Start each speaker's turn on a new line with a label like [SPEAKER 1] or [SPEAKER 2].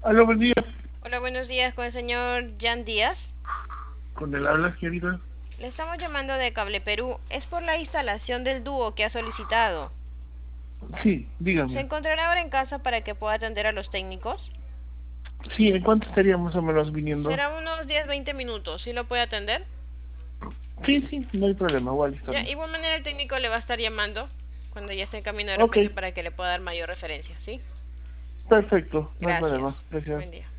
[SPEAKER 1] Aló, buen día.
[SPEAKER 2] Hola, buenos días con el señor Jan Díaz.
[SPEAKER 1] Con el habla, señorita.
[SPEAKER 2] Le estamos llamando de Cable Perú. Es por la instalación del dúo que ha solicitado.
[SPEAKER 1] Sí,
[SPEAKER 2] ¿Se
[SPEAKER 1] dígame.
[SPEAKER 2] encontrará ahora en casa para que pueda atender a los técnicos?
[SPEAKER 1] Sí, ¿en cuánto estaría más o menos viniendo?
[SPEAKER 2] Será unos 10-20 minutos. ¿Sí lo puede atender?
[SPEAKER 1] Sí, sí, no hay problema, igual está
[SPEAKER 2] Ya,
[SPEAKER 1] bien.
[SPEAKER 2] igual manera el técnico le va a estar llamando cuando ya esté en camino de
[SPEAKER 1] Ok,
[SPEAKER 2] repente para que le pueda dar mayor referencia, ¿sí?
[SPEAKER 1] perfecto, no hay problema.
[SPEAKER 2] Gracias.
[SPEAKER 1] Gracias.
[SPEAKER 2] Buen día.